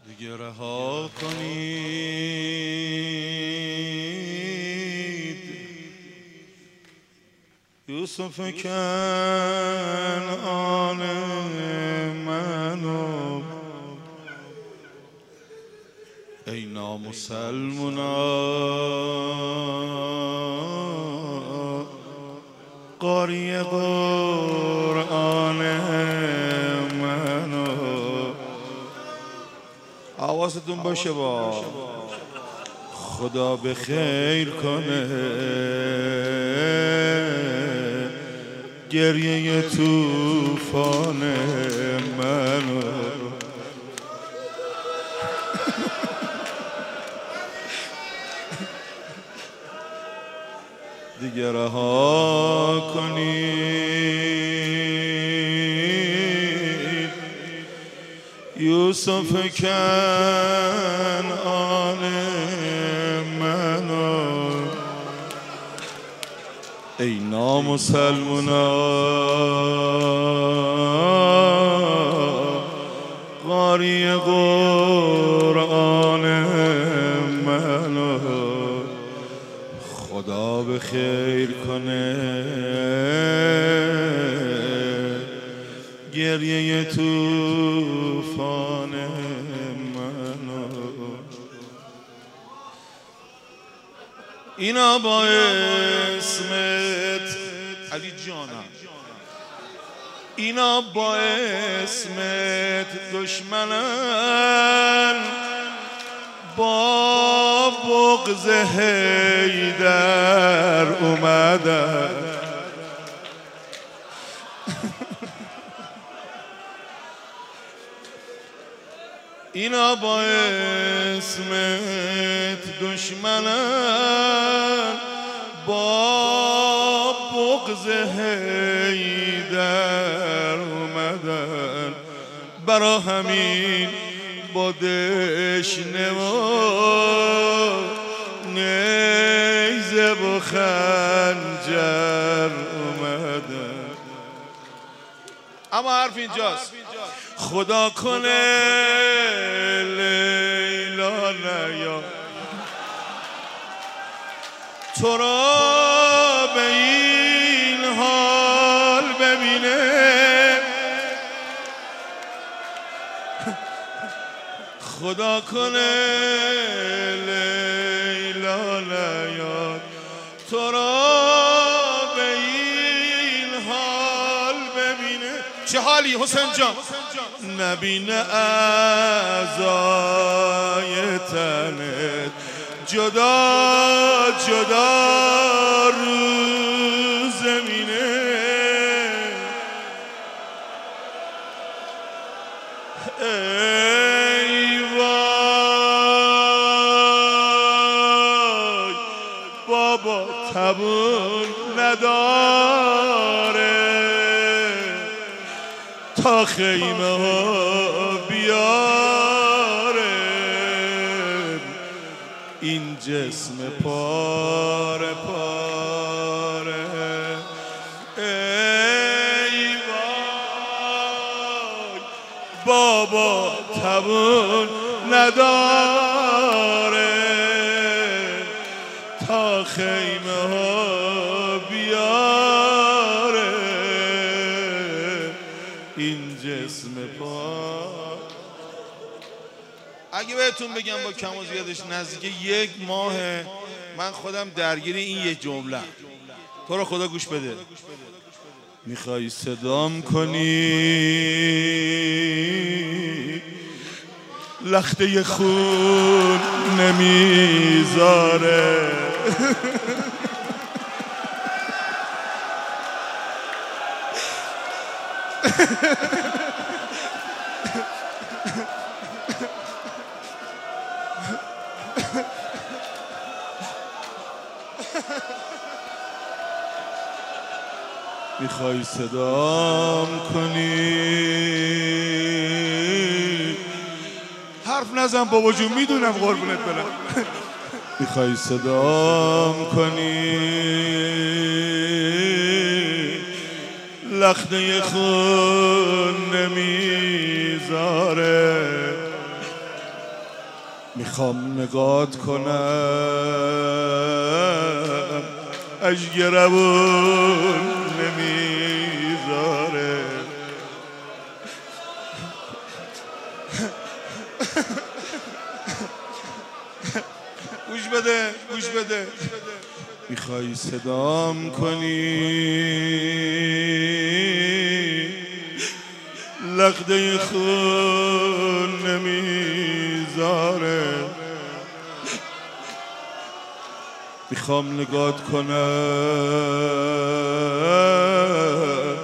دیگه رها کنید یوسف کنعان منو ای نامسلمونا قاری قرآن منو حواستون باشه با خدا به خیر کنه گریه طوفان منو دیگه رها کنید یوسف کنعان منو ای نامسلمونا قاری قرآن منو خدا به خیر کنه گریه طوفان منو اینا با اسمت علی جانم اینا با اسمت دشمنن با بغض حیدر اومدن اینا با اسمت دشمنن با بغض حیدر اومدن برا همین با دشنه و نیزه و خنجر اومدن اما حرف اینجاست خدا کنه لیلا نیا تو را به این حال ببینه خدا کنه لیلا نیاد تو را به این حال ببینه چه حالی حسین جان نبینه اعضای تنت جدا جدا رو زمینه ای وای بابا تبون نداره تا خیمه ها بیاره این جسم پاره پاره ای وای بابا تبون نداره تا خیمه ها بیاره این جسم پاره اگه بهتون بگم با کم و زیادش نزدیک 1 ماه من خودم درگیر این یک جمله تو رو خدا گوش بده میخوای صدام کنی لخته خون نمیذاره میخوای صدام کنی حرف نزن بابا جون میدونم قربونت برم میخوای صدام کنی لخته خون نمیذاره میخوام نگات کنم اشگرمون نمیذاره گوش بده میخوای صدام کنی لخده خون نمیذاره میخوام نگات کنم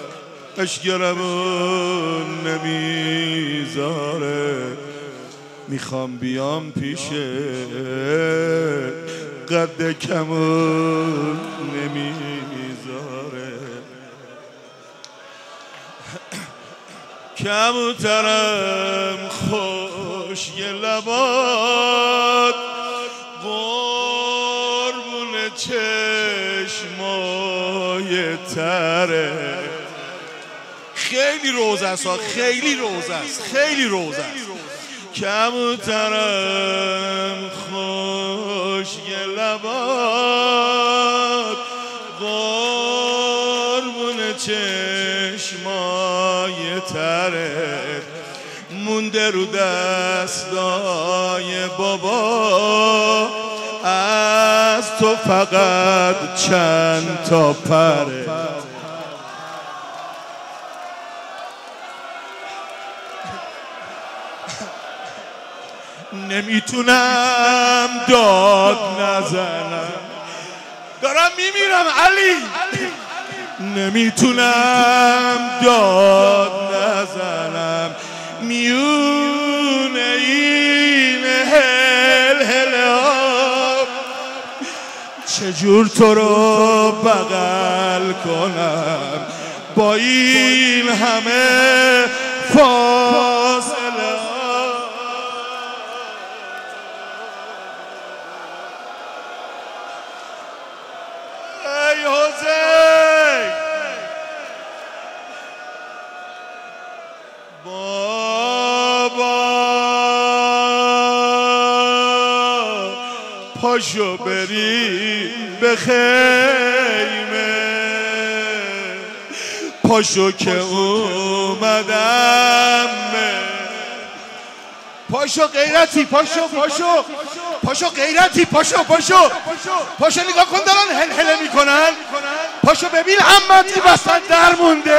اشگرمون نمیذاره میخوام بیام پیشه قد کمون نمیذاره کمترم خوشگل لبات قربون چشمای تره خیلی روز است خیلی روز است کمترم خوشگل لبات قربون چشمای تره مونده رو دستای بابا از تو فقط چند تا پره نمیتونم داد نزنم دارم میمیرم علی نمیتونم داد نزنم میونه این هل چجور تو رو بغل کنم با این همه فاصله ای حسین بابا پاشو بریم به خیمه پاشو که اومدم پاشو غیرتی پاشو غیرتی پاشو نگاه کن دارن هل میکنن پاشو ببین عمتی وسط در مونده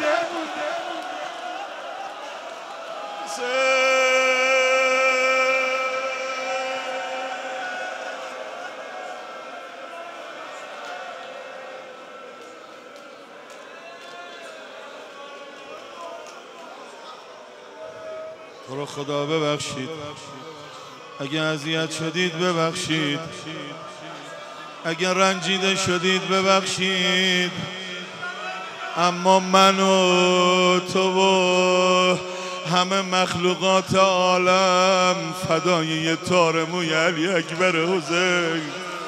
تو رو خدا ببخشید اگه اذیت شدید ببخشید اگه رنجیده شدید ببخشید اما من و تو و همه مخلوقات عالم فدای یه تار موی علی اکبر حسین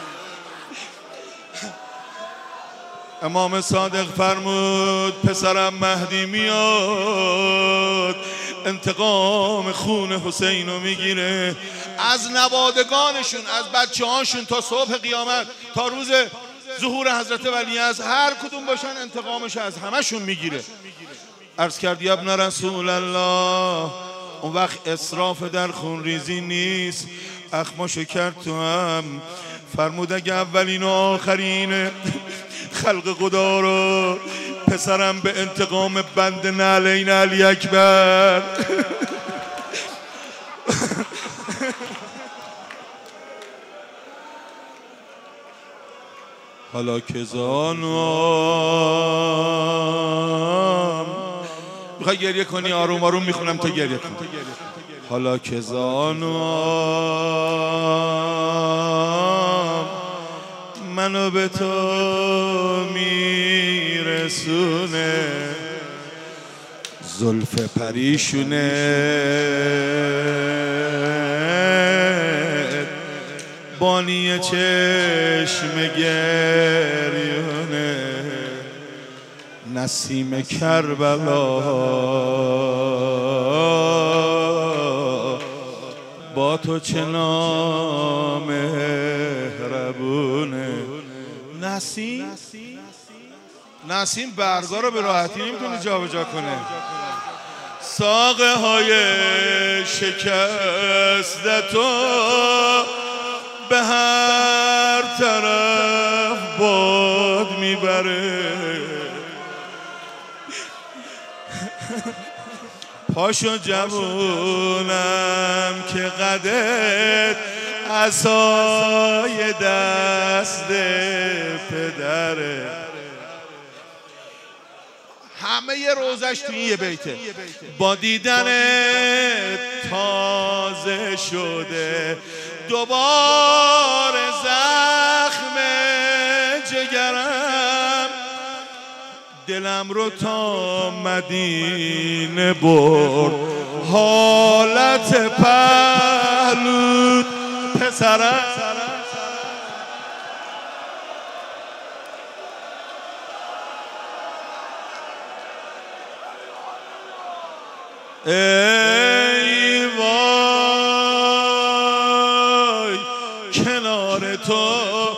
امام صادق فرمود پسرم مهدی میاد انتقام خون حسین رو میگیره از نوادگانشون از بچه هاشون تا صبح قیامت تا روز ظهور حضرت ولی از هر کدوم باشن انتقامش از همشون میگیره عرض کردی ابن رسول الله اون وقت اسراف در خون ریزی نیست اخماشو کرد تو هم فرمود اگه اولین و آخرین خلق خدا رو پسرم به انتقام بند نعلین علی اکبر حالا که زانوام میخوای گریه کنی آروم آروم میخونم تا گریه کن حالا که زانوام منو به تو میرسونه زلف پریشونه بانی چشم گریونه نسیم کربلا با با تو چه نامهربونه. نسیم برگا رو به راحتی نمیتونه جا به جا کنه. ساقه های شکسته تو به هر طرف باد میبره. پاشو جوونم که قدت عصای دست پدره. همه ی روزش تو این یه بیته. با دیدن تازه شده دوباره زخم جگرم، دلم رو تا مدینه برد حالت پهلوت پسرم. ای وای کنار تو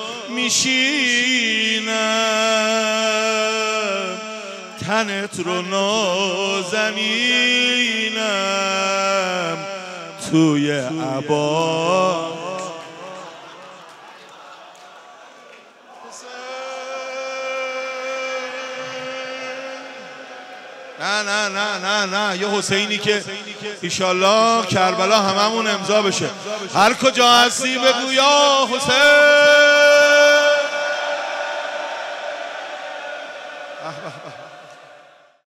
میشینم، تنت رو نازنینم توی عبا. نه یه حسینی که ایشالله کربلا هممون امضا بشه. هر کجا هستی بگو یا حسین.